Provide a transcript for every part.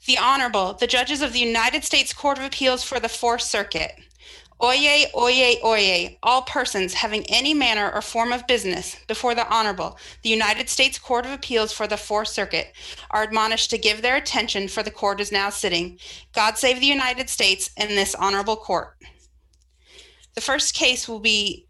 The Honorable, the judges of the United States Court of Appeals for the Fourth Circuit. Oyez, oyez, oyez, all persons having any manner or form of business before the Honorable, the United States Court of Appeals for the Fourth Circuit, are admonished to give their attention, for the court is now sitting. God save the United States and this honorable court. The first case will be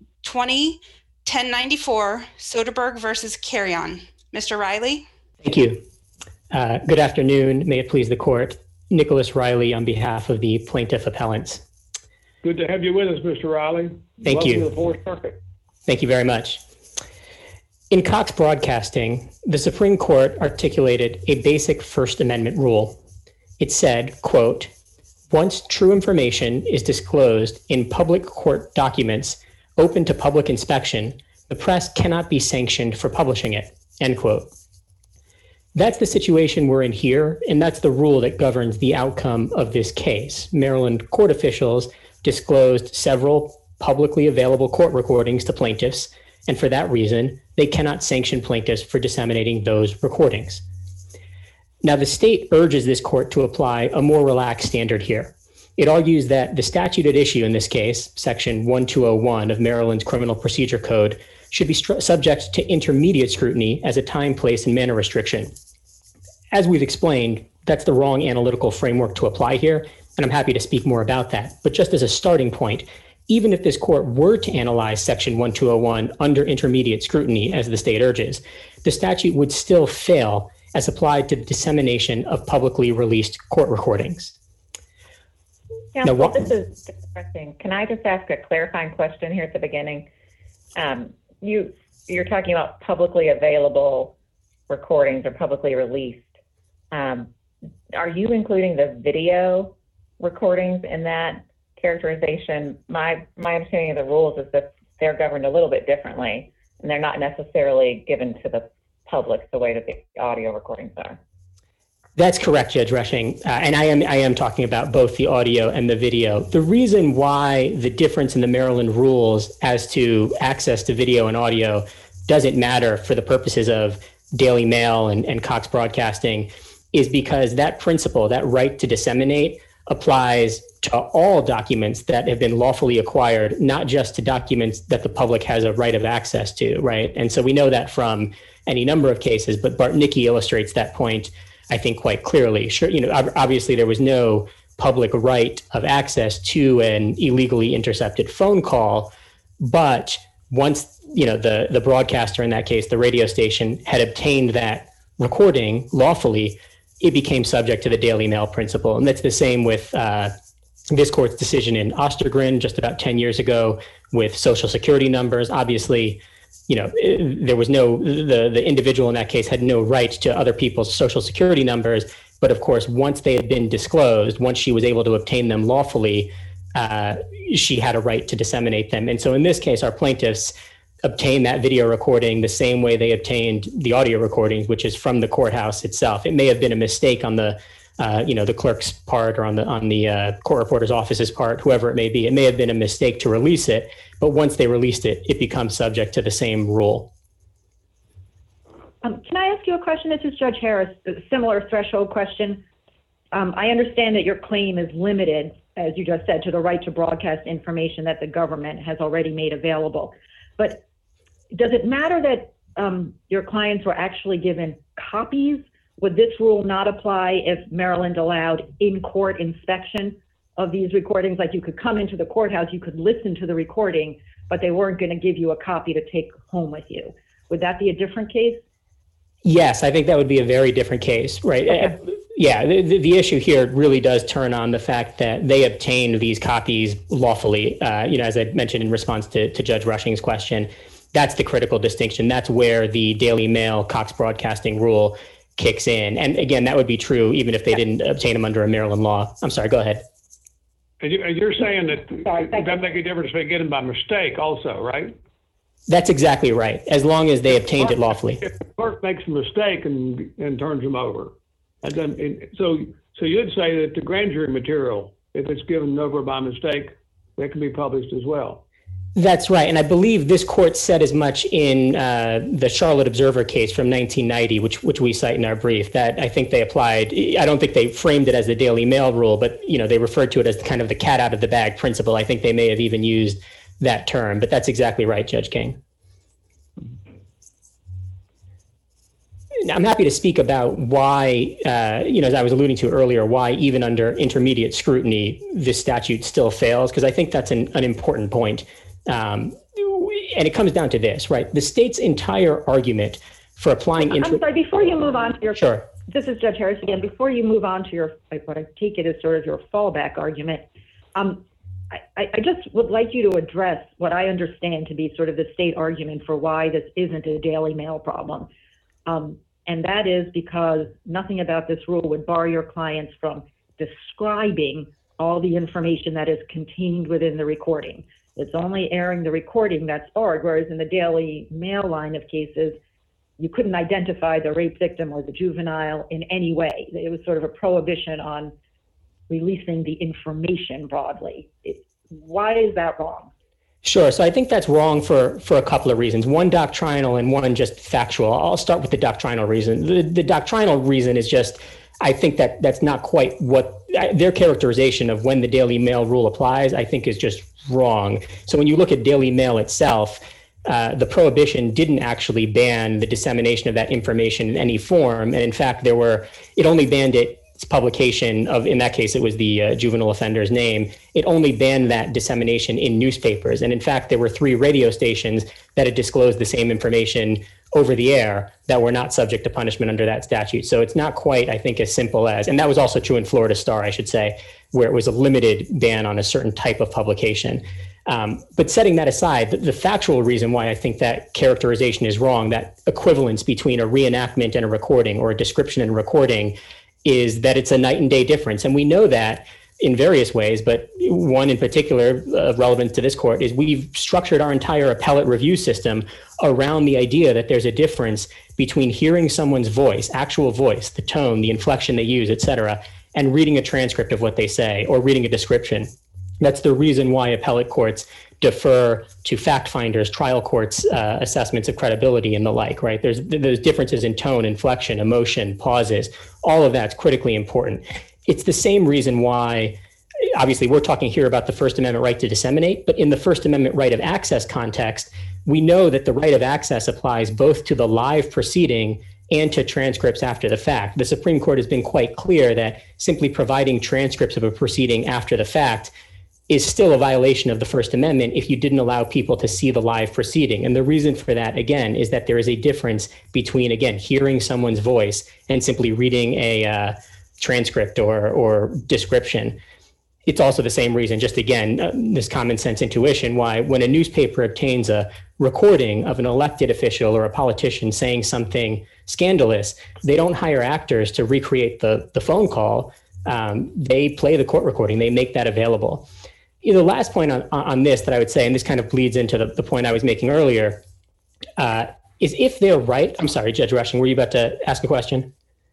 20-1094, Soderberg versus Carrion. Mr. Riley? Thank you. Good afternoon. May it please the court. Nicholas Riley on behalf of the plaintiff appellants. Good to have you with us, Mr. Riley. Thank you. Welcome to the Fourth Circuit. Thank you very much. In Cox Broadcasting, the Supreme Court articulated a basic First Amendment rule. It said, quote, once true information is disclosed in public court documents open to public inspection, the press cannot be sanctioned for publishing it, end quote. That's the situation we're in here, and that's the rule that governs the outcome of this case. Maryland court officials disclosed several publicly available court recordings to plaintiffs, and for that reason, they cannot sanction plaintiffs for disseminating those recordings. Now, the state urges this court to apply a more relaxed standard here. It argues that the statute at issue in this case, Section 1201 of Maryland's Criminal Procedure Code, should be subject to intermediate scrutiny as a time, place, and manner restriction. As we've explained, that's the wrong analytical framework to apply here, and I'm happy to speak more about that. But just as a starting point, even if this court were to analyze Section 1201 under intermediate scrutiny, as the state urges, the statute would still fail as applied to the dissemination of publicly released court recordings. Counsel, this is interesting. Can I just ask a clarifying question here at the beginning? You're talking about publicly available recordings or publicly released. Are you including the video recordings in that characterization? My understanding of the rules is that they're governed a little bit differently, and they're not necessarily given to the public the way that the audio recordings are. That's correct, Judge Rushing. And I am talking about both the audio and the video. The reason why the difference in the Maryland rules as to access to video and audio doesn't matter for the purposes of Daily Mail and Cox Broadcasting is because that principle, that right to disseminate, applies to all documents that have been lawfully acquired, not just to documents that the public has a right of access to, right? And so we know that from any number of cases, but Bartnicki illustrates that point, I think, quite clearly. Sure, obviously there was no public right of access to an illegally intercepted phone call, but once the broadcaster, in that case, the radio station, had obtained that recording lawfully, it became subject to the Daily Mail principle. And that's the same with this court's decision in Ostergren just about 10 years ago with Social Security numbers. Obviously, there was the individual in that case had no right to other people's Social Security numbers. But of course, once they had been disclosed, once she was able to obtain them lawfully, she had a right to disseminate them. And so in this case, our plaintiffs obtained that video recording the same way they obtained the audio recordings, which is from the courthouse itself. It may have been a mistake on the clerk's part or on the court reporter's office's part, whoever it may be. It may have been a mistake to release it, but once they released it, it becomes subject to the same rule. Can I ask you a question? This is Judge Harris, a similar threshold question. I understand that your claim is limited, as you just said, to the right to broadcast information that the government has already made available. But does it matter that your clients were actually given copies? Would this rule not apply if Maryland allowed in-court inspection of these recordings? Like you could come into the courthouse, you could listen to the recording, but they weren't going to give you a copy to take home with you. Would that be a different case? Yes, I think that would be a very different case, right? Okay. Yeah, the issue here really does turn on the fact that they obtained these copies lawfully. As I mentioned in response to Judge Rushing's question, that's the critical distinction. That's where the Daily Mail Cox Broadcasting rule kicks in. And again, that would be true even if they didn't obtain them under a Maryland law. I'm sorry, go ahead. And you're saying that it doesn't make a difference if they get them by mistake also, right? That's exactly right, as long as they obtained it lawfully. If the clerk makes a mistake and turns them over. So you'd say that the grand jury material, if it's given over by mistake, that can be published as well. That's right. And I believe this court said as much in the Charlotte Observer case from 1990, which we cite in our brief, that I think they applied. I don't think they framed it as the Daily Mail rule, but they referred to it as kind of the cat out of the bag principle. I think they may have even used that term, but that's exactly right, Judge King. I'm happy to speak about why, as I was alluding to earlier, why even under intermediate scrutiny, this statute still fails, because I think that's an important point. And it comes down to this, right? The state's entire argument for applying... I'm sorry, before you move on to your... Sure. This is Judge Harris again. Before you move on to your, what I take it as sort of your fallback argument, I just would like you to address what I understand to be sort of the state argument for why this isn't a Daily Mail problem. And that is because nothing about this rule would bar your clients from describing all the information that is contained within the recording. It's only airing the recording that's barred, whereas in the Daily Mail line of cases, you couldn't identify the rape victim or the juvenile in any way. It was sort of a prohibition on releasing the information broadly. Why is that wrong? Sure. So I think that's wrong for a couple of reasons. One doctrinal and one just factual. I'll start with the doctrinal reason. The doctrinal reason is just, I think that's not quite what their characterization of when the Daily Mail rule applies, I think is just wrong. So when you look at Daily Mail itself, the prohibition didn't actually ban the dissemination of that information in any form. And in fact, it only banned its publication of, in that case, it was the juvenile offender's name. It only banned that dissemination in newspapers. And in fact, there were 3 radio stations that had disclosed the same information over the air that were not subject to punishment under that statute. So it's not quite, I think, as simple as, and that was also true in Florida Star, I should say, where it was a limited ban on a certain type of publication. But setting that aside, the factual reason why I think that characterization is wrong, that equivalence between a reenactment and a recording, or a description and recording, is that it's a night and day difference. And we know that in various ways, but one in particular relevant to this court is we've structured our entire appellate review system around the idea that there's a difference between hearing someone's voice, actual voice, the tone, the inflection they use, et cetera, and reading a transcript of what they say or reading a description. That's the reason why appellate courts defer to fact finders, trial courts' assessments of credibility and the like, right? There's differences in tone, inflection, emotion, pauses. All of that's critically important. It's the same reason why, obviously, we're talking here about the First Amendment right to disseminate, but in the First Amendment right of access context, we know that the right of access applies both to the live proceeding and to transcripts after the fact. The Supreme Court has been quite clear that simply providing transcripts of a proceeding after the fact is still a violation of the First Amendment if you didn't allow people to see the live proceeding. And the reason for that, again, is that there is a difference between, again, hearing someone's voice and simply reading a transcript or description. It's also the same reason, just again, this common sense intuition, why when a newspaper obtains a recording of an elected official or a politician saying something scandalous, they don't hire actors to recreate the phone call. They play the court recording. They make that available. The last point on this that I would say, and this kind of bleeds into the point I was making earlier, is if they're right. I'm sorry, Judge Rushing, were you about to ask a question?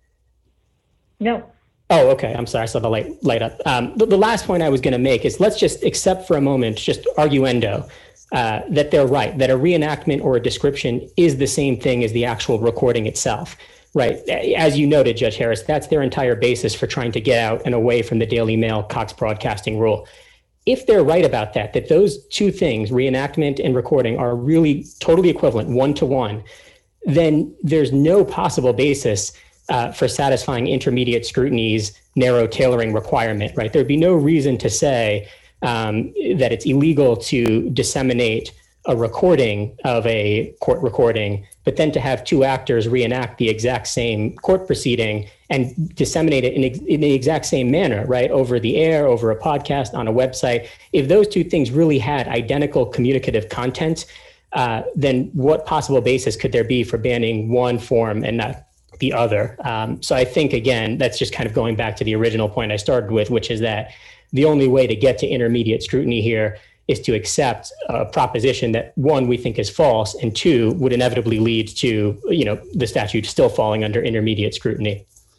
No. Oh, okay. I'm sorry. I saw the light up. The last point I was going to make is let's just accept for a moment, just arguendo, that they're right, that a reenactment or a description is the same thing as the actual recording itself. Right. As you noted, Judge Harris, that's their entire basis for trying to get out and away from the Daily Mail Cox Broadcasting rule. If they're right about that those two things, reenactment and recording, are really totally equivalent, one-to-one, then there's no possible basis for satisfying intermediate scrutiny's narrow tailoring requirement, right? There'd be no reason to say that it's illegal to disseminate a recording of a court recording, but then to have 2 actors reenact the exact same court proceeding and disseminate it in the exact same manner, right? Over the air, over a podcast, on a website. If those 2 things really had identical communicative content, then what possible basis could there be for banning one form and not the other? So I think, again, that's just kind of going back to the original point I started with, which is that the only way to get to intermediate scrutiny here is to accept a proposition that, 1, we think is false, and 2, would inevitably lead to, the statute still falling under intermediate scrutiny.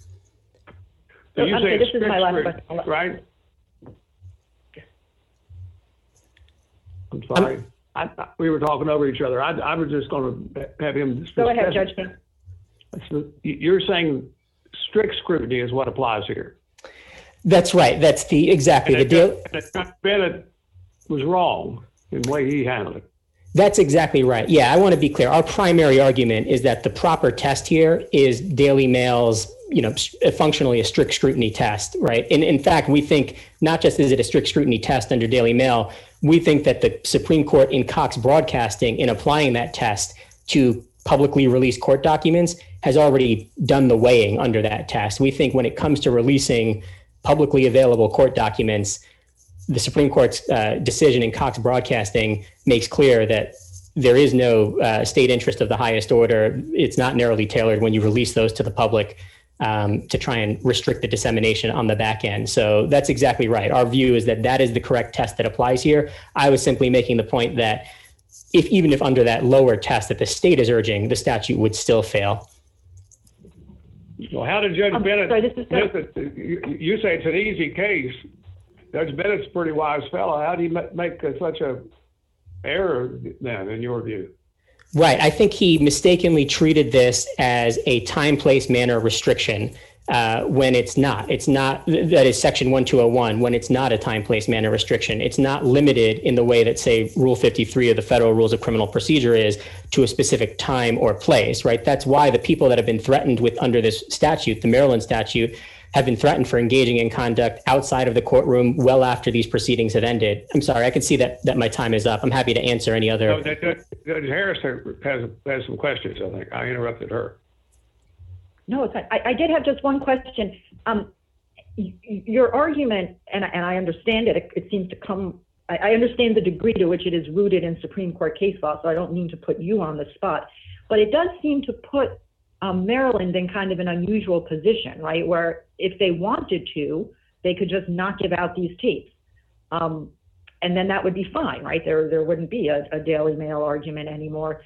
So you say this is my last question. Right? I'm sorry. we were talking over each other. I was just going to have him. Go ahead, Judge King. You're saying strict scrutiny is what applies here. That's right. That's exactly the deal. Judge Bennett was wrong in the way he handled it. That's exactly right. Yeah, I want to be clear. Our primary argument is that the proper test here is Daily Mail's, functionally a strict scrutiny test, right? And in fact, we think not just is it a strict scrutiny test under Daily Mail, we think that the Supreme Court in Cox Broadcasting, in applying that test to publicly released court documents, has already done the weighing under that test. We think when it comes to releasing publicly available court documents, the Supreme Court's decision in Cox Broadcasting makes clear that there is no state interest of the highest order. It's not narrowly tailored when you release those to the public to try and restrict the dissemination on the back end. So that's exactly right. Our view is that that is the correct test that applies here. I was simply making the point that even if under that lower test that the state is urging, the statute would still fail. Well, how did Judge Bennett? Sorry, this is you say it's an easy case. Judge Bennett's a pretty wise fellow. How do you make such a error then, in your view? Right. I think he mistakenly treated this as a time, place, manner restriction when it's not. It's not, that is Section 1201, when it's not a time, place, manner restriction. It's not limited in the way that, say, Rule 53 of the Federal Rules of Criminal Procedure is to a specific time or place, right? That's why the people that have been threatened with under this statute, the Maryland statute, have been threatened for engaging in conduct outside of the courtroom well after these proceedings have ended. I'm sorry, I can see that my time is up. I'm happy to answer any other. No, Judge Harris has some questions, I think. I interrupted her. No, it's fine. I did have just one question. Your argument, and I understand it, it seems to come, I understand the degree to which it is rooted in Supreme Court case law, so I don't mean to put you on the spot, but it does seem to put Maryland in kind of an unusual position, right? Where if they wanted to, they could just not give out these tapes. And then that would be fine, right? There wouldn't be a Daily Mail argument anymore.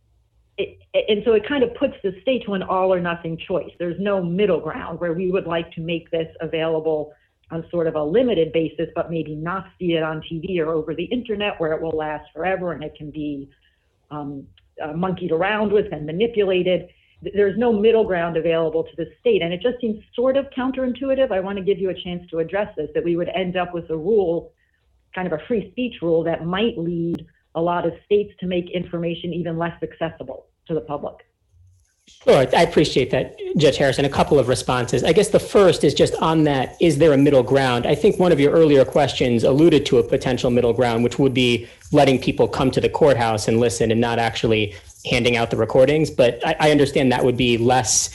And so it kind of puts the state to an all or nothing choice. There's no middle ground where we would like to make this available on sort of a limited basis, but maybe not see it on TV or over the internet where it will last forever and it can be monkeyed around with and manipulated. There's no middle ground available to the state. And it just seems sort of counterintuitive. I want to give you a chance to address this, that we would end up with a rule, kind of a free speech rule that might lead a lot of states to make information even less accessible to the public. Sure, I appreciate that, Judge Harrison. A couple of responses. I guess the first is just on that, is there a middle ground? I think one of your earlier questions alluded to a potential middle ground, which would be letting people come to the courthouse and listen and not actually handing out the recordings. But I understand that would be less,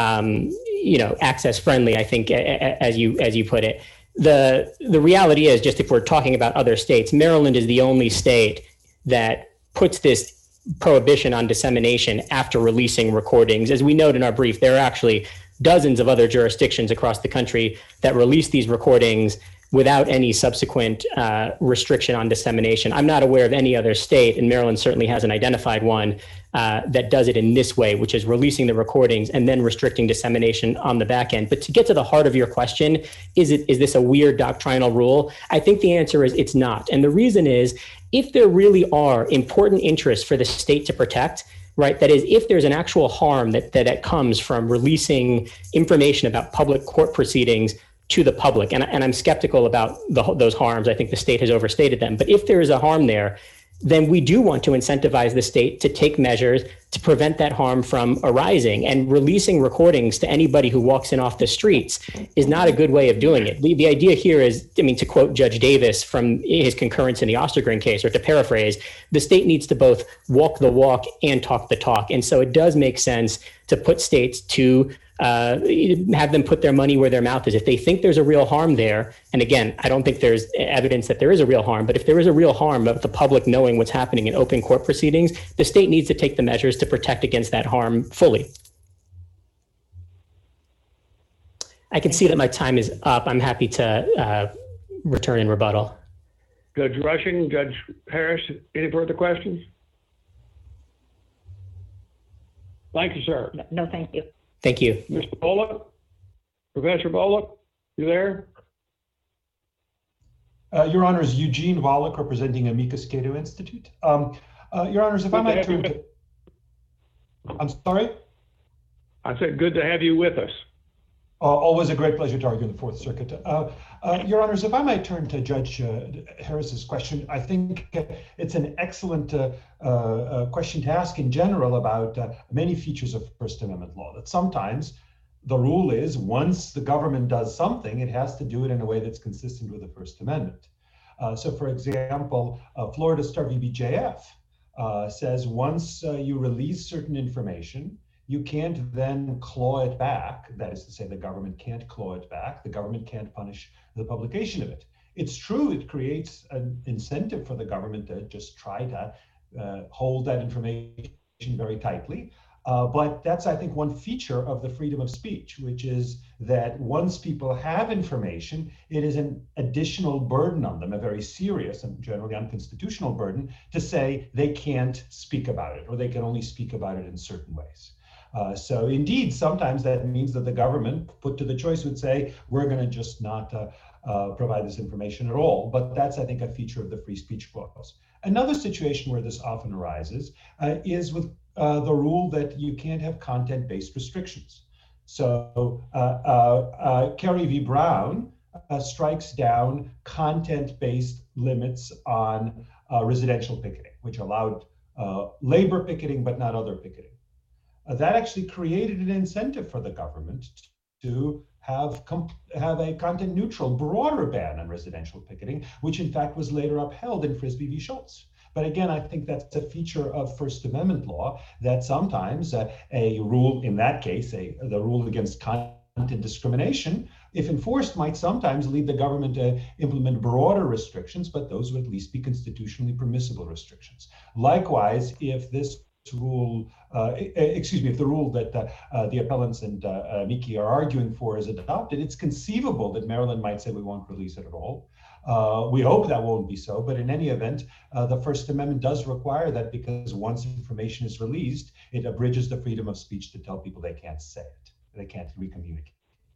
access friendly, I think, as you put it. The reality is, just if we're talking about other states, Maryland is the only state that puts this prohibition on dissemination after releasing recordings. As we note in our brief, there are actually dozens of other jurisdictions across the country that release these recordings without any subsequent restriction on dissemination. I'm not aware of any other state, and Maryland certainly hasn't identified one, that does it in this way, which is releasing the recordings and then restricting dissemination on the back end. But to get to the heart of your question, is this a weird doctrinal rule? I think the answer is it's not. And the reason is, if there really are important interests for the state to protect, right? That is, if there's an actual harm that comes from releasing information about public court proceedings to the public, and I'm skeptical about those harms. I think the state has overstated them. But if there is a harm there, then we do want to incentivize the state to take measures to prevent that harm from arising. And releasing recordings to anybody who walks in off the streets is not a good way of doing it. The idea here is, to quote Judge Davis from his concurrence in the Ostergren case, or to paraphrase, the state needs to both walk the walk and talk the talk. And so it does make sense to put states to have them put their money where their mouth is. If they think there's a real harm there, and again, I don't think there's evidence that there is a real harm, but if there is a real harm of the public knowing what's happening in open court proceedings, the state needs to take the measures to protect against that harm fully. I can see that my time is up. I'm happy to return in rebuttal. Judge Rushing, Judge Harris, any further questions? Thank you, sir. No, thank you. Thank you. Mr. Bullock, Professor Bullock, you there? Your Honors, Eugene Wallach, representing Amicus Cato Institute. Your Honors, if I might turn to... I'm sorry? I said, good to have you with us. Always a great pleasure to argue in the Fourth Circuit. Your Honors, if I might turn to Judge Harris's question, I think it's an excellent question to ask in general about many features of First Amendment law. That sometimes the rule is once the government does something, it has to do it in a way that's consistent with the First Amendment. So, for example, Florida Star v. BJF says once you release certain information, you can't then claw it back. That is to say, the government can't claw it back. The government can't punish the publication of it. It's true, it creates an incentive for the government to just try to hold that information very tightly. But that's, I think, one feature of the freedom of speech, which is that once people have information, it is an additional burden on them, a very serious and generally unconstitutional burden, to say they can't speak about it, or they can only speak about it in certain ways. So indeed, sometimes that means that the government, put to the choice, would say, we're going to just not provide this information at all. But that's, I think, a feature of the free speech clause. Another situation where this often arises is with the rule that you can't have content-based restrictions. So Kerry v. Brown strikes down content-based limits on residential picketing, which allowed labor picketing, but not other picketing. That actually created an incentive for the government to have a content-neutral, broader ban on residential picketing, which in fact was later upheld in Frisbee v. Schultz. But again, I think that's a feature of First Amendment law, that sometimes a rule, in that case, the rule against content discrimination, if enforced, might sometimes lead the government to implement broader restrictions, but those would at least be constitutionally permissible restrictions. Likewise, if this rule, if the rule that the appellants and Miki are arguing for is adopted, it's conceivable that Maryland might say we won't release it at all. We hope that won't be so, but in any event, the First Amendment does require that, because once information is released, it abridges the freedom of speech to tell people they can't say it, they can't recommunicate.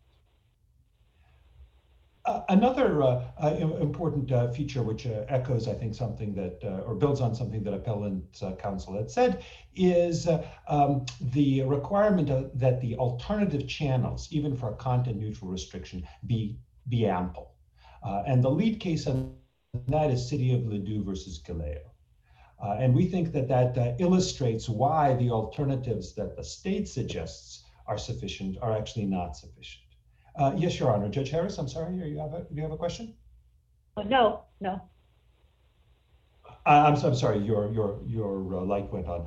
Another important feature, which echoes, I think, something that, or builds on something that appellant counsel had said, is the requirement that the alternative channels, even for a content-neutral restriction, be ample. And the lead case on that is City of Ladue versus Galeo. And we think that that illustrates why the alternatives that the state suggests are sufficient are actually not sufficient. Yes, Your Honor. Judge Harris, I'm sorry, do you have a question? No. I'm sorry, your light went on.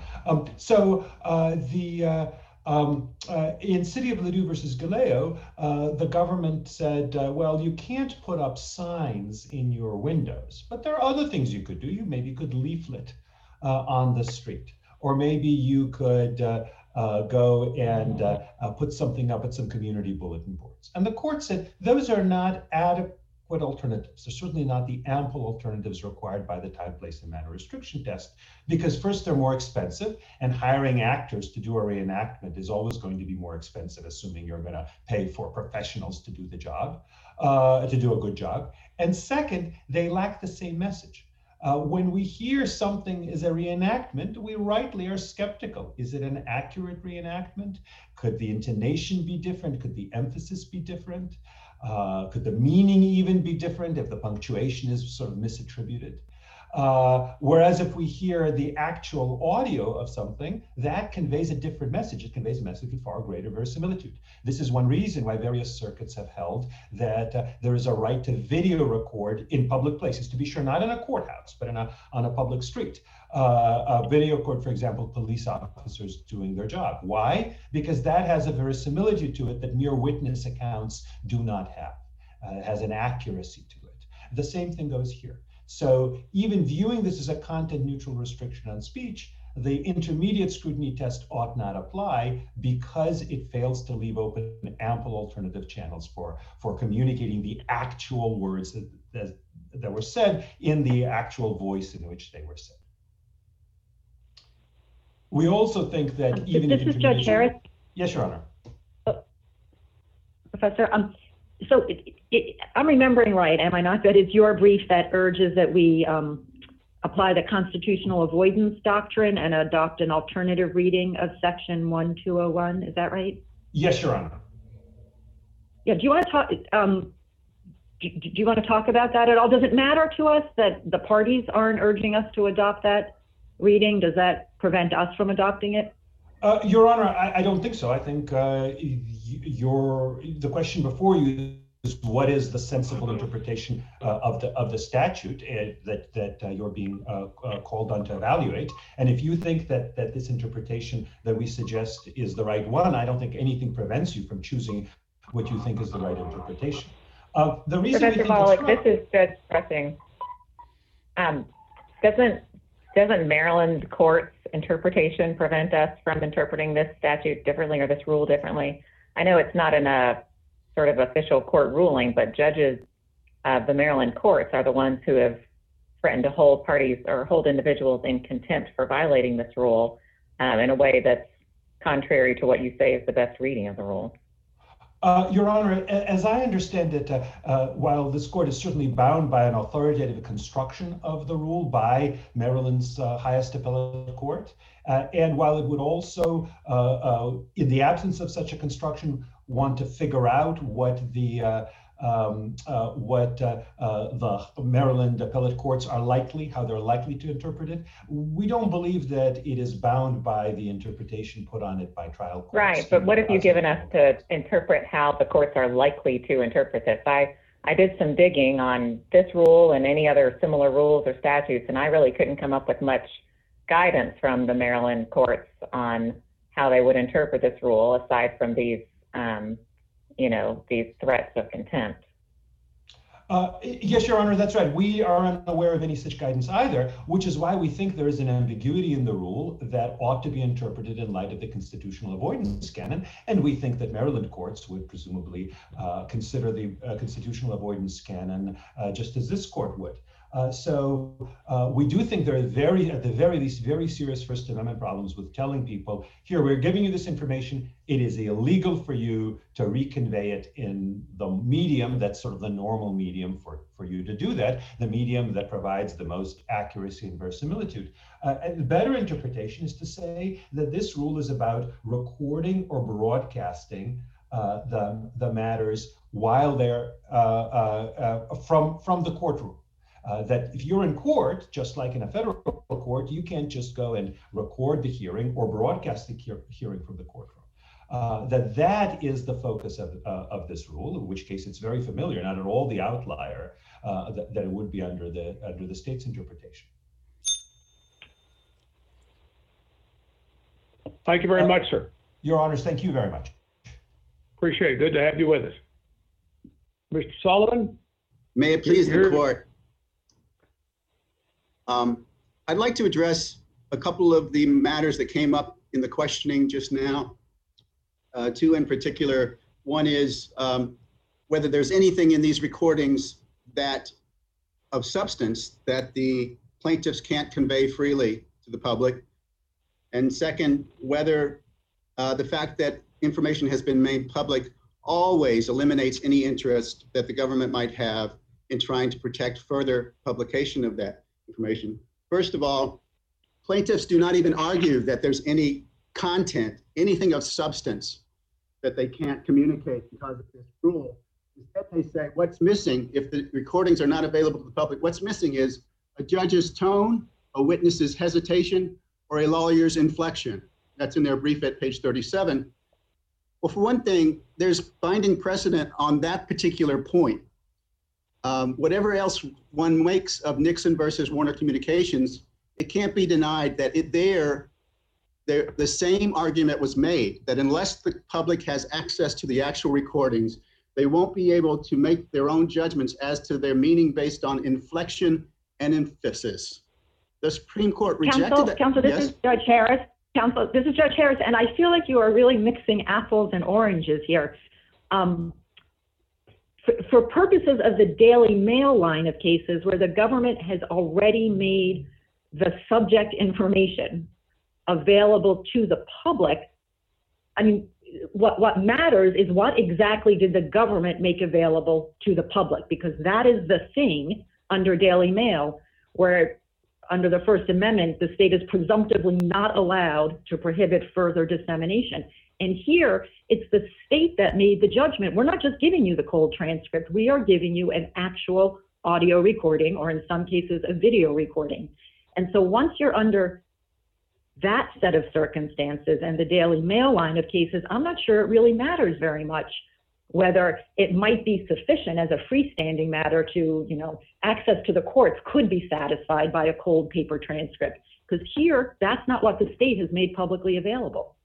In City of Ladue versus Galeo, the government said, well, you can't put up signs in your windows, but there are other things you could do. You maybe could leaflet on the street, or maybe you could go and put something up at some community bulletin boards. And the court said those are not adequate alternatives. They're certainly not the ample alternatives required by the time, place, and manner restriction test, because first, they're more expensive, and hiring actors to do a reenactment is always going to be more expensive, assuming you're going to pay for professionals to do the job, to do a good job. And second, they lack the same message. When we hear something is a reenactment, we rightly are skeptical. Is it an accurate reenactment? Could the intonation be different? Could the emphasis be different? Could the meaning even be different if the punctuation is sort of misattributed? Whereas if we hear the actual audio of something, that conveys a different message. It conveys a message with far greater verisimilitude. This is one reason why various circuits have held that there is a right to video record in public places, to be sure, not in a courthouse, but on a public street. Video record, for example, police officers doing their job. Why? Because that has a verisimilitude to it that mere witness accounts do not have. It has an accuracy to it. The same thing goes here. So even viewing this as a content-neutral restriction on speech, the intermediate scrutiny test ought not apply, because it fails to leave open ample alternative channels for communicating the actual words that were said in the actual voice in which they were said. We also think that even this is Judge Harris. Yes, Your Honor. Professor, So I'm remembering right, am I not? That it's your brief that urges that we apply the constitutional avoidance doctrine and adopt an alternative reading of Section 1201. Is that right? Yes, Your Honor. Yeah. Do you want to talk? Do you want to talk about that at all? Does it matter to us that the parties aren't urging us to adopt that reading? Does that prevent us from adopting it? Your Honor, I don't think so. I think the question before you is what is the sensible interpretation of the statute that you're being called on to evaluate. And if you think that this interpretation that we suggest is the right one, I don't think anything prevents you from choosing what you think is the right interpretation. The reason Professor Volokh, this is Judge Pressing. Doesn't Maryland court's interpretation prevent us from interpreting this statute differently or this rule differently? I know it's not in a sort of official court ruling, but judges of the Maryland courts are the ones who have threatened to hold parties or hold individuals in contempt for violating this rule in a way that's contrary to what you say is the best reading of the rule. Your Honor, as I understand it, while this court is certainly bound by an authoritative construction of the rule by Maryland's highest appellate court, and while it would also, in the absence of such a construction, want to figure out what the Maryland appellate courts are likely, how they're likely to interpret it, we don't believe that it is bound by the interpretation put on it by trial courts. Right, but what have you given us to interpret how the courts are likely to interpret this? I did some digging on this rule and any other similar rules or statutes, and I really couldn't come up with much guidance from the Maryland courts on how they would interpret this rule aside from these these threats of contempt. Yes, Your Honor, that's right. We are unaware of any such guidance either, which is why we think there is an ambiguity in the rule that ought to be interpreted in light of the constitutional avoidance canon. And we think that Maryland courts would presumably consider the constitutional avoidance canon just as this court would. So we do think there are at the very least, very serious First Amendment problems with telling people, here, we're giving you this information. It is illegal for you to reconvey it in the medium that's sort of the normal medium for you to do that, the medium that provides the most accuracy and verisimilitude. And the better interpretation is to say that this rule is about recording or broadcasting the matters while they're from the courtroom. That if you're in court, just like in a federal court, you can't just go and record the hearing or broadcast the hearing from the courtroom. That is the focus of this rule, in which case it's very familiar, not at all the outlier that it would be under the state's interpretation. Thank you very much, sir. Your Honors, thank you very much. Appreciate it. Good to have you with us. Mr. Sullivan? May it please the court. I'd like to address a couple of the matters that came up in the questioning just now. Two in particular. One is whether there's anything in these recordings of substance that the plaintiffs can't convey freely to the public. And second, whether the fact that information has been made public always eliminates any interest that the government might have in trying to protect further publication of that information. First of all, plaintiffs do not even argue that there's any content, anything of substance that they can't communicate because of this rule. Instead, they say what's missing if the recordings are not available to the public, what's missing is a judge's tone, a witness's hesitation, or a lawyer's inflection. That's in their brief at page 37. Well, for one thing, there's binding precedent on that particular point. Whatever else one makes of Nixon versus Warner Communications, it can't be denied that the same argument was made, that unless the public has access to the actual recordings, they won't be able to make their own judgments as to their meaning based on inflection and emphasis. The Supreme Court rejected that. Counsel, this is Judge Harris. Counsel, this is Judge Harris, and I feel like you are really mixing apples and oranges here. For purposes of the Daily Mail line of cases where the government has already made the subject information available to the public, I mean, what matters is what exactly did the government make available to the public, because that is the thing under Daily Mail where under the First Amendment, the state is presumptively not allowed to prohibit further dissemination. And here, it's the state that made the judgment. We're not just giving you the cold transcript. We are giving you an actual audio recording, or in some cases, a video recording. And so once you're under that set of circumstances and the Daily Mail line of cases, I'm not sure it really matters very much whether it might be sufficient as a freestanding matter to, you know, access to the courts could be satisfied by a cold paper transcript. Because here, that's not what the state has made publicly available.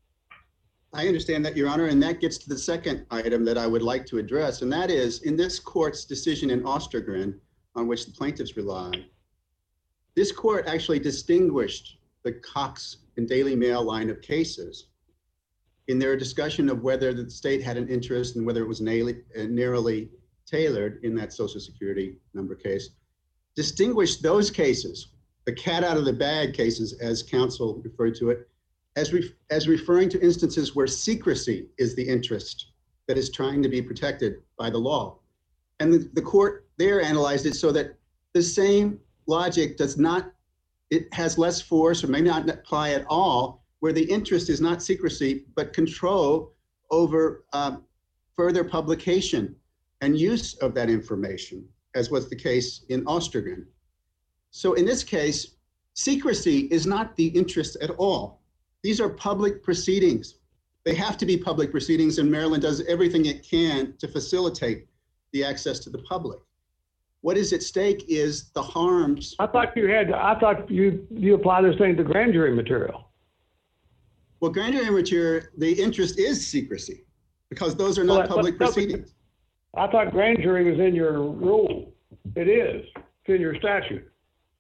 I understand that, Your Honor, and that gets to the second item that I would like to address, and that is, in this court's decision in Ostergren, on which the plaintiffs rely, this court actually distinguished the Cox and Daily Mail line of cases in their discussion of whether the state had an interest and whether it was narrowly tailored in that Social Security number case, distinguished those cases, the cat out of the bag cases, as counsel referred to it, as referring to instances where secrecy is the interest that is trying to be protected by the law. And the court there analyzed it so that the same logic does not, it has less force or may not apply at all, where the interest is not secrecy, but control over further publication and use of that information, as was the case in Ostergren. So in this case, secrecy is not the interest at all. These are public proceedings. They have to be public proceedings, and Maryland does everything it can to facilitate the access to the public. What is at stake is the harms. I thought you apply this thing to grand jury material. Well, grand jury material, the interest is secrecy because those are not public proceedings. I thought grand jury was in your rule. It is. It's in your statute.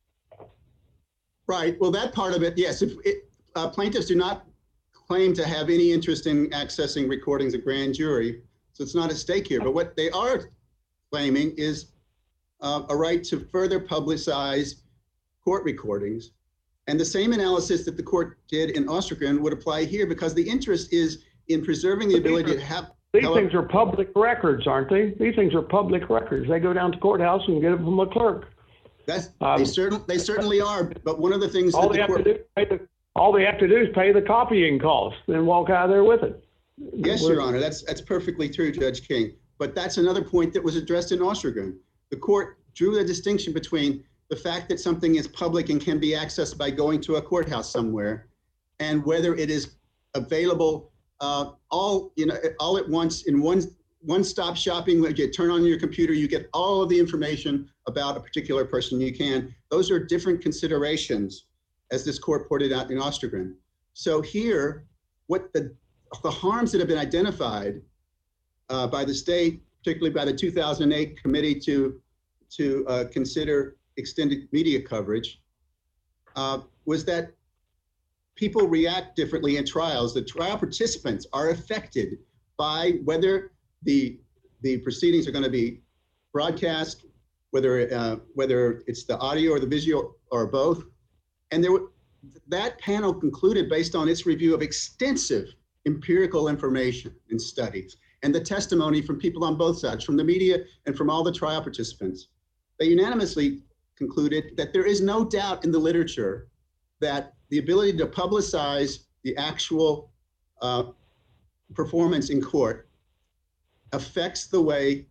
Right. Well, that part of it, yes. Plaintiffs do not claim to have any interest in accessing recordings of grand jury, so it's not at stake here. But what they are claiming is a right to further publicize court recordings. And the same analysis that the court did in Ostergren would apply here, because the interest is in preserving the ability to have. These things are public records, aren't they? These things are public records. They go down to courthouse and get them from a clerk. They certainly are. But one of the things all that they have to do is pay the copying costs, then walk out of there with it. Yes, Your Honor, that's perfectly true, Judge King. But that's another point that was addressed in Ostergren. The court drew a distinction between the fact that something is public and can be accessed by going to a courthouse somewhere, and whether it is available all at once in one-stop shopping. When you turn on your computer, you get all of the information about a particular person you can. Those are different considerations, as this court pointed out in Ostergren. So here, what the harms that have been identified by the state, particularly by the 2008 committee to consider extended media coverage, was that people react differently in trials. The trial participants are affected by whether the proceedings are going to be broadcast, whether it's the audio or the visual or both. And that panel concluded, based on its review of extensive empirical information and studies and the testimony from people on both sides, from the media and from all the trial participants, they unanimously concluded that there is no doubt in the literature that the ability to publicize the actual performance in court affects the way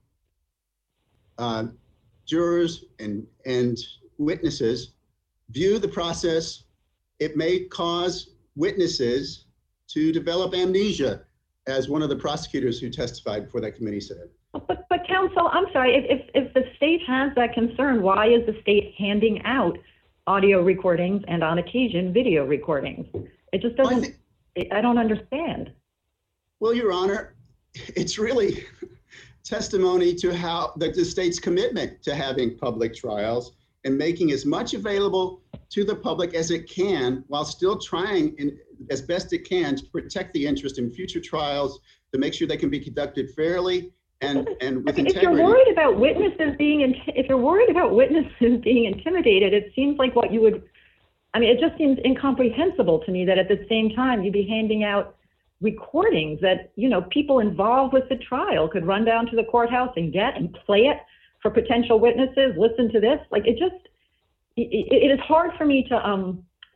jurors and witnesses view the process. It may cause witnesses to develop amnesia, as one of the prosecutors who testified before that committee said. But counsel, I'm sorry, if the state has that concern, why is the state handing out audio recordings and on occasion video recordings? It just doesn't, I don't understand. Well, Your Honor, it's really testimony to how the state's commitment to having public trials and making as much available to the public as it can, while still trying as best it can to protect the interest in future trials, to make sure they can be conducted fairly and with integrity. If you're worried about witnesses being intimidated, it seems like what you would, I mean, it just seems incomprehensible to me that at the same time you'd be handing out recordings that, people involved with the trial could run down to the courthouse and get and play it for potential witnesses, listen to this. Like, it is hard for me to,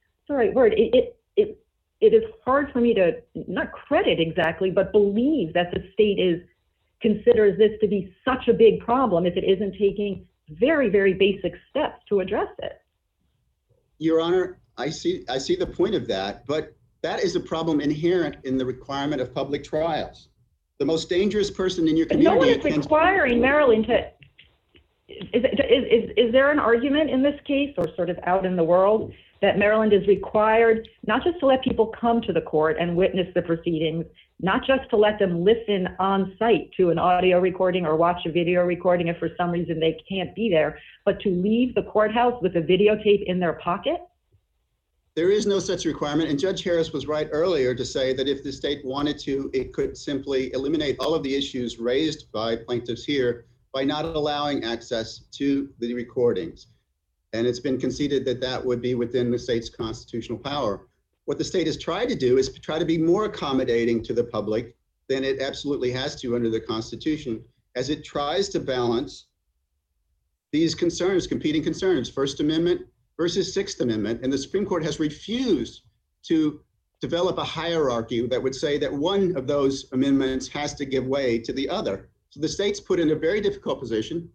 it is hard for me to not credit exactly, but believe that the state considers this to be such a big problem if it isn't taking very, very basic steps to address it. Your Honor, I see the point of that, but that is a problem inherent in the requirement of public trials. The most dangerous person in your community. No one is requiring Maryland to. Is there an argument in this case, or sort of out in the world, that Maryland is required not just to let people come to the court and witness the proceedings, not just to let them listen on site to an audio recording or watch a video recording if for some reason they can't be there, but to leave the courthouse with a videotape in their pocket? There is no such requirement, and Judge Harris was right earlier to say that if the state wanted to, it could simply eliminate all of the issues raised by plaintiffs here by not allowing access to the recordings. And it's been conceded that that would be within the state's constitutional power. What the state has tried to do is try to be more accommodating to the public than it absolutely has to under the Constitution, as it tries to balance these concerns, competing concerns, First Amendment versus Sixth Amendment. And the Supreme Court has refused to develop a hierarchy that would say that one of those amendments has to give way to the other. So the state's put in a very difficult position,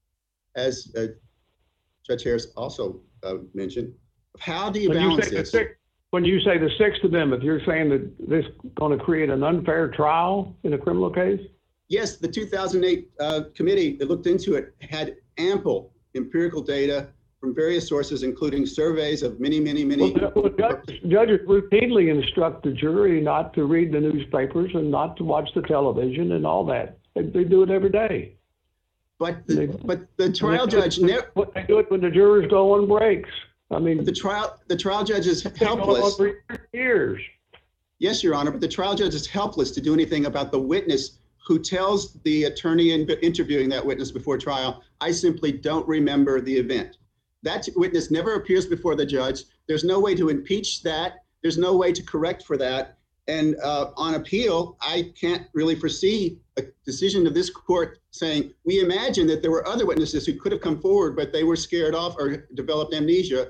as Judge Harris also mentioned, of how do you balance this? When you say the Sixth Amendment, you're saying that this is going to create an unfair trial in a criminal case? Yes, the 2008 committee that looked into it had ample empirical data from various sources, including surveys of many. Well, judges routinely instruct the jury not to read the newspapers and not to watch the television and all that. They do it every day. But the trial judge never. They do it when the jurors go on breaks. I mean, the trial judge is helpless. For years. Yes, Your Honor, but the trial judge is helpless to do anything about the witness who tells the attorney interviewing that witness before trial, I simply don't remember the event. That witness never appears before the judge. There's no way to impeach that. There's no way to correct for that. And on appeal, I can't really foresee a decision of this court saying, we imagine that there were other witnesses who could have come forward, but they were scared off or developed amnesia.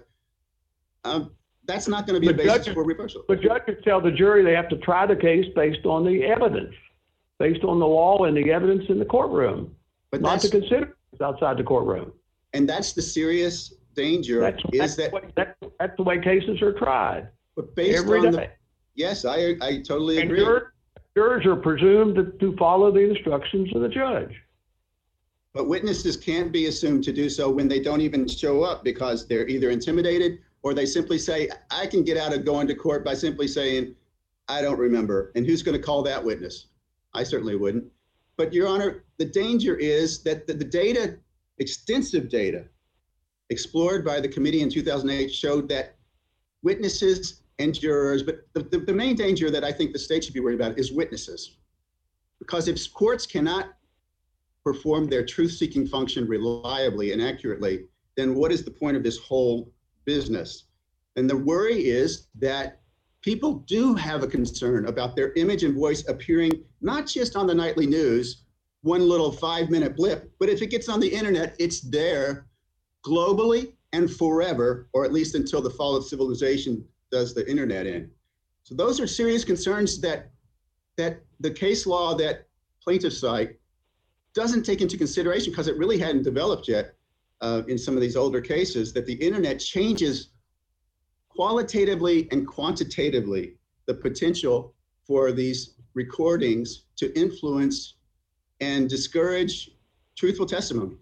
That's not going to be a basis for reversal. But judges tell the jury they have to try the case based on the evidence, based on the law and the evidence in the courtroom, but not to consider it outside the courtroom. And that's the serious danger. That's the way cases are tried. But based every on day. Yes, I totally agree. Jurors are presumed to follow the instructions of the judge. But witnesses can't be assumed to do so when they don't even show up because they're either intimidated or they simply say, I can get out of going to court by simply saying, I don't remember. And who's going to call that witness? I certainly wouldn't. But Your Honor, the danger is that the data, extensive data, explored by the committee in 2008 showed that witnesses and jurors, but the main danger that I think the state should be worried about is witnesses. Because if courts cannot perform their truth-seeking function reliably and accurately, then what is the point of this whole business? And the worry is that people do have a concern about their image and voice appearing not just on the nightly news, one little 5-minute blip, but if it gets on the internet, it's there globally and forever, or at least until the fall of civilization does the internet in. So those are serious concerns that the case law that plaintiffs cite doesn't take into consideration because it really hadn't developed yet in some of these older cases, that the internet changes qualitatively and quantitatively the potential for these recordings to influence and discourage truthful testimony.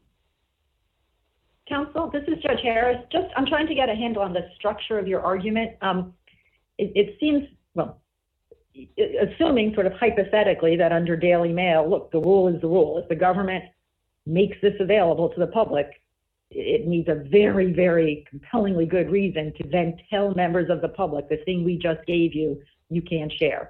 Counsel, this is Judge Harris. I'm trying to get a handle on the structure of your argument. It seems, well, assuming sort of hypothetically that under Daily Mail, look, the rule is the rule. If the government makes this available to the public, it needs a very, very compellingly good reason to then tell members of the public, the thing we just gave you, you can't share.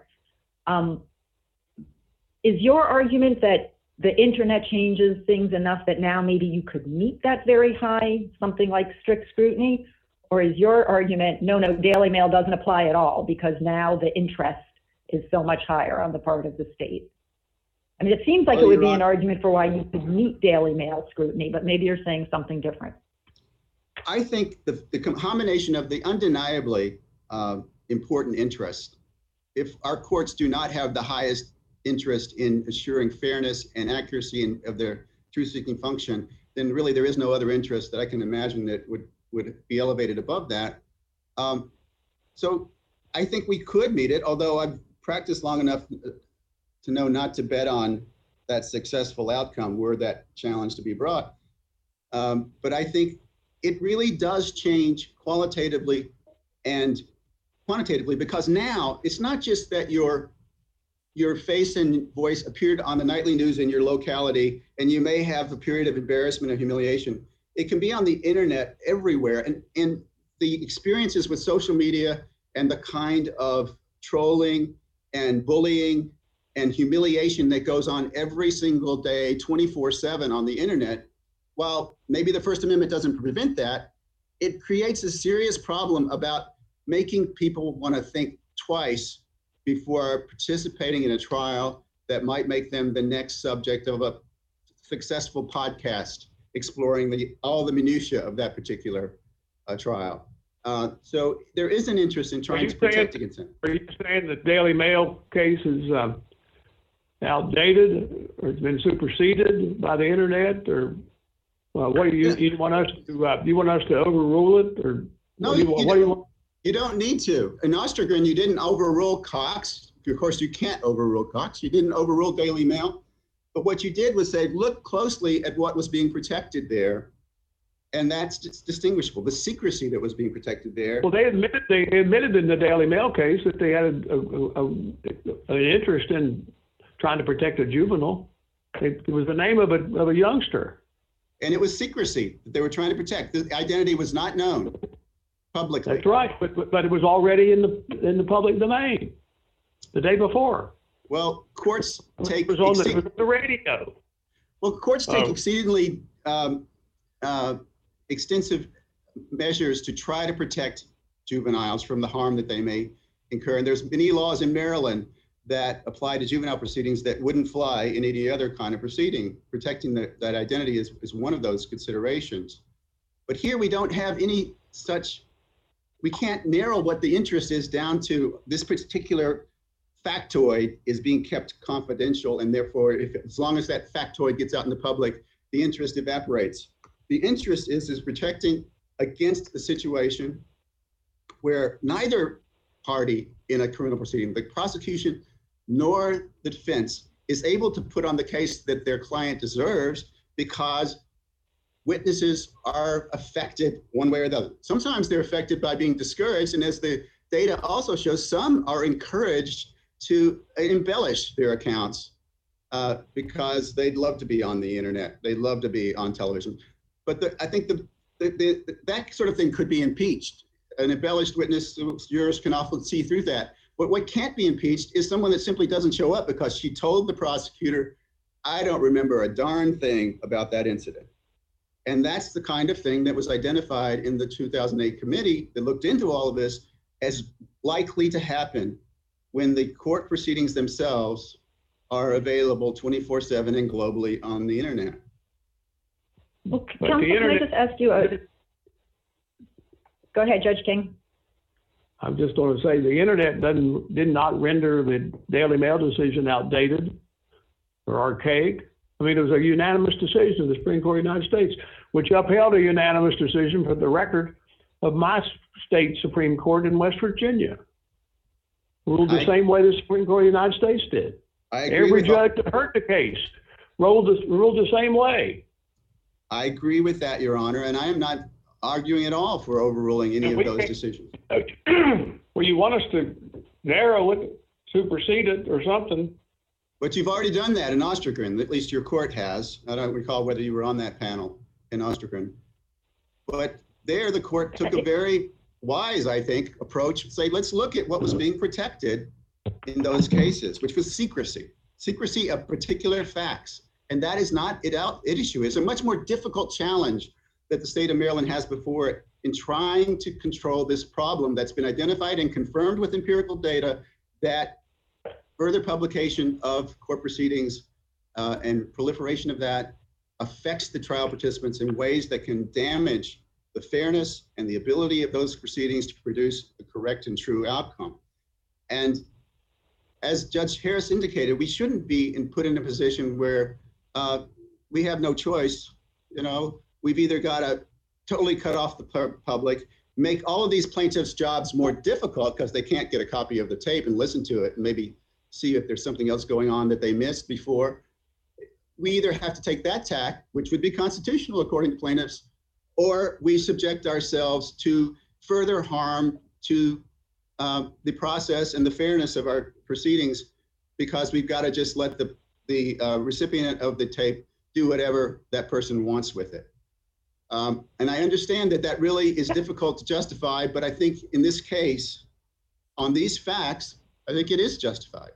Is your argument that the internet changes things enough that now maybe you could meet that very high, something like strict scrutiny? Or is your argument, no, Daily Mail doesn't apply at all because now the interest is so much higher on the part of the state. I mean, it seems like Well, it would Your be an Honor, argument for why you could meet Daily Mail scrutiny, but maybe you're saying something different. I think the combination of the undeniably important interest, if our courts do not have the highest interest in assuring fairness and accuracy of their truth-seeking function, then really there is no other interest that I can imagine that would be elevated above that. So I think we could meet it, although I've practiced long enough to know not to bet on that successful outcome were that challenge to be brought. But I think it really does change qualitatively and quantitatively, because now it's not just that your face and voice appeared on the nightly news in your locality and you may have a period of embarrassment or humiliation. It can be on the internet everywhere. And the experiences with social media and the kind of trolling and bullying and humiliation that goes on every single day, 24/7 on the internet, while maybe the First Amendment doesn't prevent that, it creates a serious problem about making people want to think twice before participating in a trial that might make them the next subject of a successful podcast exploring all the minutiae of that particular trial. So there is an interest in trying to protect against it. Are you saying the Daily Mail case is outdated, or it's been superseded by the internet, or what do you want us to? You want us to overrule it, or No, what do you want? You don't need to. In Ostergren, you didn't overrule Cox. Of course, you can't overrule Cox. You didn't overrule Daily Mail. But what you did was say, look closely at what was being protected there. And that's distinguishable, the secrecy that was being protected there. Well, they admitted in the Daily Mail case that they had an interest in trying to protect a juvenile. It was the name of a youngster. And it was secrecy that they were trying to protect. The identity was not known publicly. That's right, but it was already in the public domain the day before. Well, courts take it was on the radio. Well, courts take exceedingly extensive measures to try to protect juveniles from the harm that they may incur. And there's many laws in Maryland that apply to juvenile proceedings that wouldn't fly in any other kind of proceeding. Protecting that identity is one of those considerations. But here we don't have any such, we can't narrow what the interest is down to this particular factoid is being kept confidential, and therefore, as long as that factoid gets out in the public, the interest evaporates. The interest is protecting against the situation where neither party in a criminal proceeding, the prosecution nor the defense, is able to put on the case that their client deserves because witnesses are affected one way or the other. Sometimes they're affected by being discouraged, and as the data also shows, some are encouraged to embellish their accounts because they'd love to be on the internet. They'd love to be on television. But I think that sort of thing could be impeached. An embellished witness, jurors can often see through that. But what can't be impeached is someone that simply doesn't show up because she told the prosecutor, I don't remember a darn thing about that incident. And that's the kind of thing that was identified in the 2008 committee that looked into all of this as likely to happen when the court proceedings themselves are available 24/7 and globally on the internet. Well, counsel, can I just ask you go ahead, Judge King. I'm just going to say the internet did not render the Daily Mail decision outdated or archaic. I mean, it was a unanimous decision of the Supreme Court of the United States, which upheld a unanimous decision for the record of my state Supreme Court in West Virginia. Ruled the same way the Supreme Court of the United States did. Every judge that heard the case ruled the same way. I agree with that, Your Honor, and I am not arguing at all for overruling any of those decisions. Well, you want us to narrow it, supersede it, or something. But you've already done that in Ostergren, at least your court has. I don't recall whether you were on that panel in Ostergren. But there, the court took a very wise, I think, approach. Say, let's look at what was being protected in those cases, which was secrecy of particular facts. And that is not it issue. It's a much more difficult challenge that the state of Maryland has before it in trying to control this problem that's been identified and confirmed with empirical data that further publication of court proceedings and proliferation of that affects the trial participants in ways that can damage the fairness and the ability of those proceedings to produce a correct and true outcome. And as Judge Harris indicated, we shouldn't be put in a position where we have no choice. You know, we've either got to totally cut off the public, make all of these plaintiffs' jobs more difficult because they can't get a copy of the tape and listen to it and maybe see if there's something else going on that they missed before. We either have to take that tack, which would be constitutional according to plaintiffs, or we subject ourselves to further harm to the process and the fairness of our proceedings, because we've got to just let the recipient of the tape do whatever that person wants with it. And I understand that that really is difficult to justify, but I think in this case, on these facts, I think it is justified.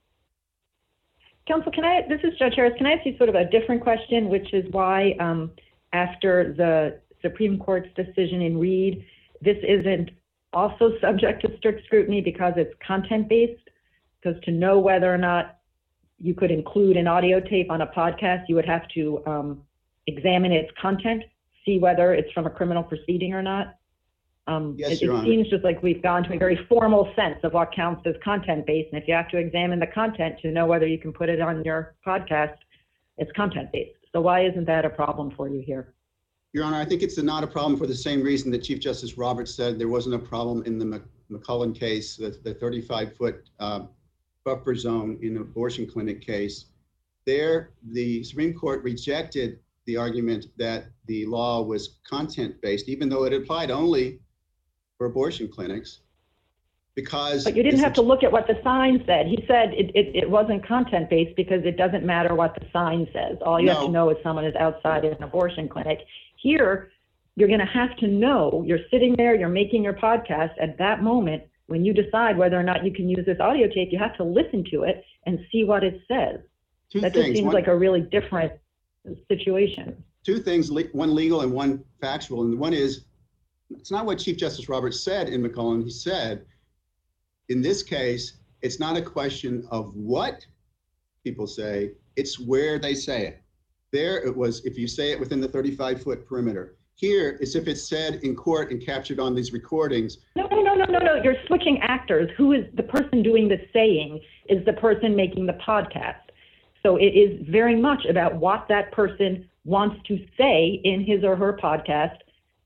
Counsel, this is Judge Harris, can I ask you sort of a different question, which is why after the Supreme Court's decision in Reed, this isn't also subject to strict scrutiny because it's content-based? Because to know whether or not you could include an audio tape on a podcast, you would have to examine its content, see whether it's from a criminal proceeding or not. Yes, Your Honor. It seems just like we've gone to a very formal sense of what counts as content-based, and if you have to examine the content to know whether you can put it on your podcast, it's content-based. So why isn't that a problem for you here? Your Honor, I think it's not a problem for the same reason that Chief Justice Roberts said there wasn't a problem in the McCullen case, the 35-foot buffer zone in the abortion clinic case. There, the Supreme Court rejected the argument that the law was content-based, even though it applied only for abortion clinics, because— But you didn't have to look at what the sign said. He said it wasn't content-based because it doesn't matter what the sign says. All you have to know is someone is outside an abortion clinic. Here, you're going to have to know, you're sitting there, you're making your podcast. At that moment, when you decide whether or not you can use this audio tape, you have to listen to it and see what it says. That just seems like a really different situation. Two things, one legal and one factual. And one is, it's not what Chief Justice Roberts said in McCullen. He said, in this case, it's not a question of what people say, it's where they say it. There it was, if you say it within the 35-foot perimeter. Here, it's if it's said in court and captured on these recordings. No. You're switching actors. Who is the person doing the saying is the person making the podcast. So it is very much about what that person wants to say in his or her podcast,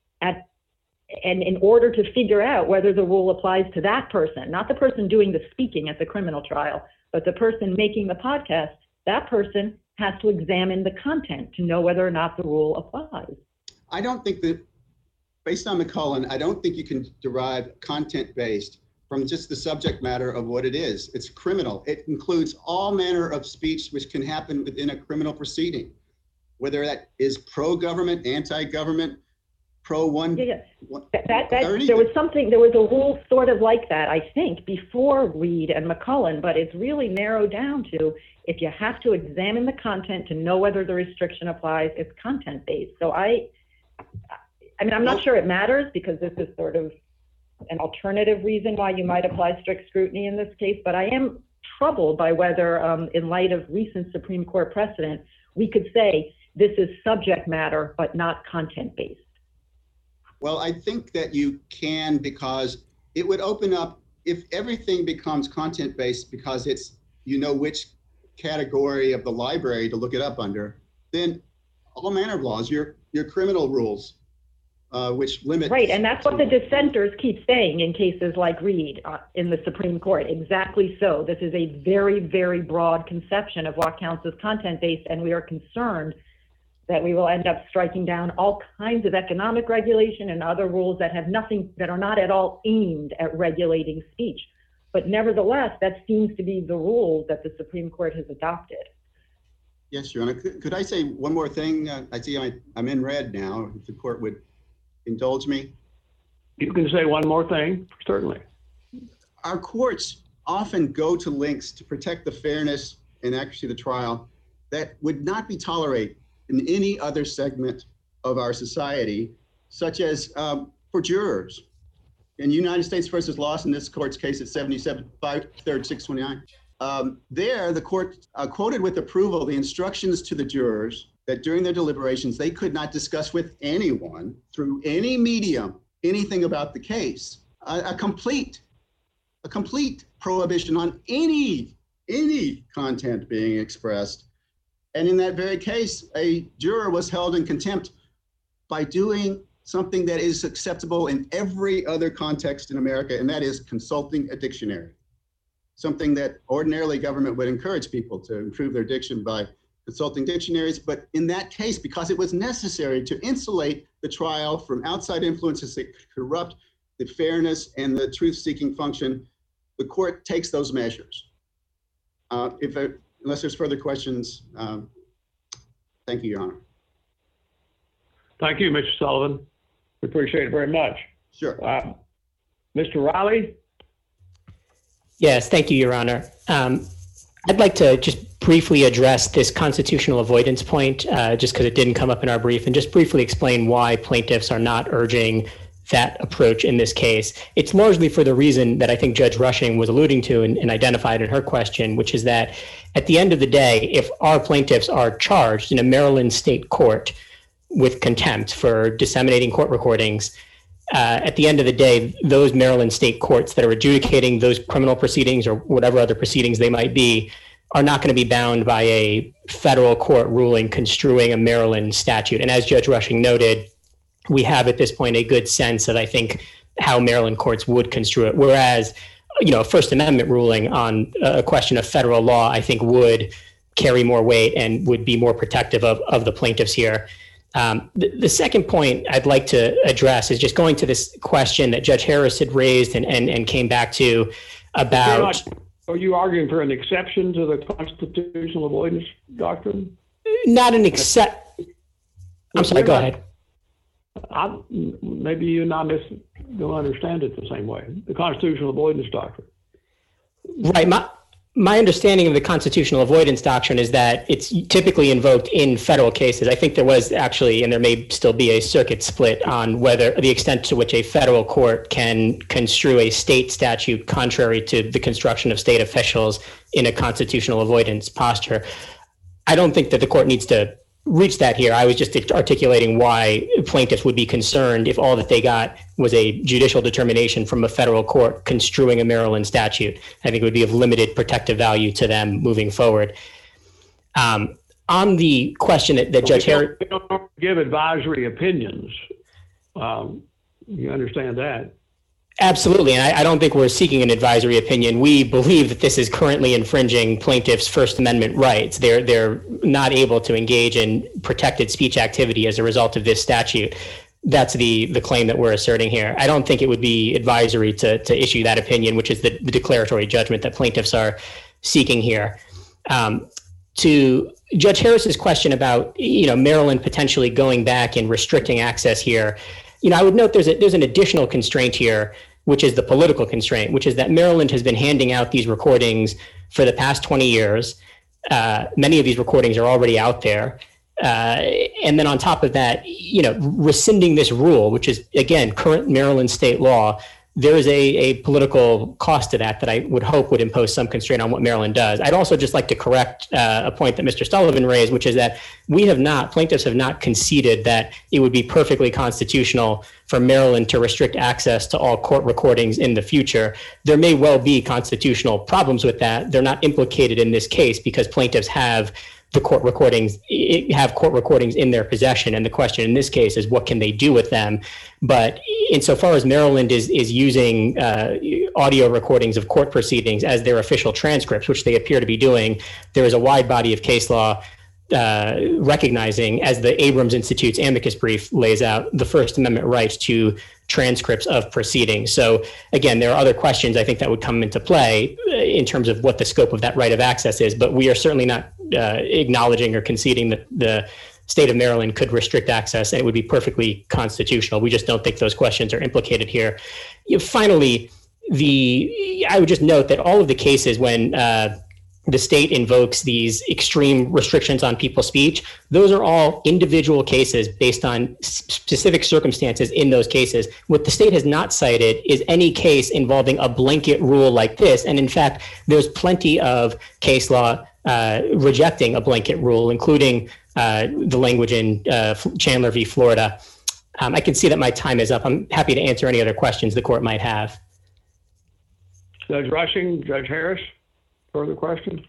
and in order to figure out whether the rule applies to that person, not the person doing the speaking at the criminal trial, but the person making the podcast, that person has to examine the content to know whether or not the rule applies. I don't think that, based on McCullen, I don't think you can derive content-based from just the subject matter of what it is. It's criminal. It includes all manner of speech which can happen within a criminal proceeding, whether that is pro-government, anti-government, pro-one. There was a rule sort of like that, I think, before Reed and McCullen, but it's really narrowed down to, if you have to examine the content to know whether the restriction applies, it's content-based. So I mean, I'm not sure it matters, because this is sort of an alternative reason why you might apply strict scrutiny in this case, but I am troubled by whether, in light of recent Supreme Court precedent, we could say this is subject matter, but not content-based. Well, I think that you can, because it would open up, if everything becomes content-based because it's, you know, which category of the library to look it up under, then all manner of laws, your criminal rules, which limit— Right, and that's what the dissenters keep saying in cases like Reed in the Supreme Court. Exactly so. This is a very, very broad conception of what counts as content-based, and we are concerned that we will end up striking down all kinds of economic regulation and other rules that have nothing, that are not at all aimed at regulating speech. But nevertheless, that seems to be the rule that the Supreme Court has adopted. Yes, Your Honor. Could I say one more thing? I see I'm in red now, if the court would indulge me. You can say one more thing, certainly. Our courts often go to lengths to protect the fairness and accuracy of the trial that would not be tolerated in any other segment of our society, such as for jurors. In United States versus Lawson, this court's case at 77 3rd 629, there, the court quoted with approval the instructions to the jurors that during their deliberations, they could not discuss with anyone through any medium anything about the case. A complete prohibition on any content being expressed. And in that very case, a juror was held in contempt by doing something that is acceptable in every other context in America, and that is consulting a dictionary. Something that ordinarily government would encourage people to improve their diction by consulting dictionaries. But in that case, because it was necessary to insulate the trial from outside influences that corrupt the fairness and the truth-seeking function, the court takes those measures. Unless there's further questions, thank you, Your Honor. Thank you, Mr. Sullivan. We appreciate it very much. Sure. Mr. Riley? Yes, thank you, Your Honor. I'd like to just briefly address this constitutional avoidance point, just because it didn't come up in our brief, and just briefly explain why plaintiffs are not urging that approach in this case. It's largely for the reason that I think Judge Rushing was alluding to and identified in her question, which is that at the end of the day, if our plaintiffs are charged in a Maryland state court with contempt for disseminating court recordings, at the end of the day, those Maryland state courts that are adjudicating those criminal proceedings or whatever other proceedings they might be are not going to be bound by a federal court ruling construing a Maryland statute. And as Judge Rushing noted, we have at this point a good sense of, I think, how Maryland courts would construe it. Whereas, a First Amendment ruling on a question of federal law, I think, would carry more weight and would be more protective of the plaintiffs here. The second point I'd like to address is just going to this question that Judge Harris had raised and came back to about... Are you arguing for an exception to the constitutional avoidance doctrine? Not an I'm sorry, go ahead. Maybe you and I don't understand it the same way. The constitutional avoidance doctrine. Right. My understanding of the constitutional avoidance doctrine is that it's typically invoked in federal cases. I think there was actually, and there may still be, a circuit split on whether the extent to which a federal court can construe a state statute contrary to the construction of state officials in a constitutional avoidance posture. I don't think that the court needs to reach that here. I was just articulating why plaintiffs would be concerned if all that they got was a judicial determination from a federal court construing a Maryland statute. I think it would be of limited protective value to them moving forward. On the question that Judge Harris... We don't give advisory opinions. You understand that? Absolutely, and I don't think we're seeking an advisory opinion. We believe that this is currently infringing plaintiffs' First Amendment rights. They're not able to engage in protected speech activity as a result of this statute. That's the claim that we're asserting here. I don't think it would be advisory to issue that opinion, which is the declaratory judgment that plaintiffs are seeking here. To Judge Harris's question about Maryland potentially going back and restricting access here, I would note there's an additional constraint here, which is the political constraint, which is that Maryland has been handing out these recordings for the past 20 years. Many of these recordings are already out there. And then on top of that, rescinding this rule, which is, again, current Maryland state law, there is a political cost to that I would hope would impose some constraint on what Maryland does. I'd also just like to correct a point that Mr. Sullivan raised, which is that plaintiffs have not conceded that it would be perfectly constitutional for Maryland to restrict access to all court recordings in the future. There may well be constitutional problems with that. They're not implicated in this case because plaintiffs have court recordings in their possession. And the question in this case is, what can they do with them? But insofar as Maryland is using audio recordings of court proceedings as their official transcripts, which they appear to be doing, there is a wide body of case law recognizing, as the Abrams Institute's amicus brief lays out, the First Amendment rights to transcripts of proceedings. So again, there are other questions I think that would come into play in terms of what the scope of that right of access is, but we are certainly not acknowledging or conceding that the state of Maryland could restrict access and it would be perfectly constitutional. We just don't think those questions are implicated here. Finally, I would just note that all of the cases when the state invokes these extreme restrictions on people's speech, those are all individual cases based on specific circumstances in those cases. What the state has not cited is any case involving a blanket rule like this. And in fact, there's plenty of case law rejecting a blanket rule, including the language in Chandler v. Florida. I can see that my time is up. I'm happy to answer any other questions the court might have. Judge Rushing, Judge Harris, further questions?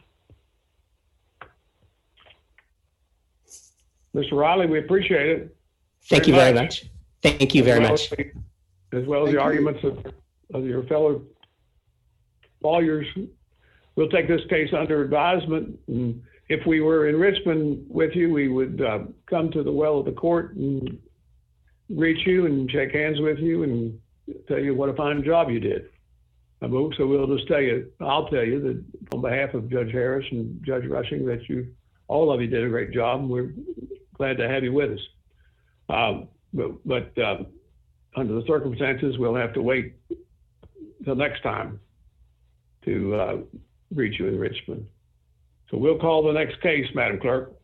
Mr. Riley, we appreciate it. Thank you very much. Thank you very much. As well as the arguments of your fellow lawyers. We'll take this case under advisement. And if we were in Richmond with you, we would come to the well of the court and greet you and shake hands with you and tell you what a fine job you did. So we'll just I'll tell you that on behalf of Judge Harris and Judge Rushing that all of you did a great job, and we're glad to have you with us. But under the circumstances, we'll have to wait till next time to greet you in Richmond. So we'll call the next case, Madam Clerk.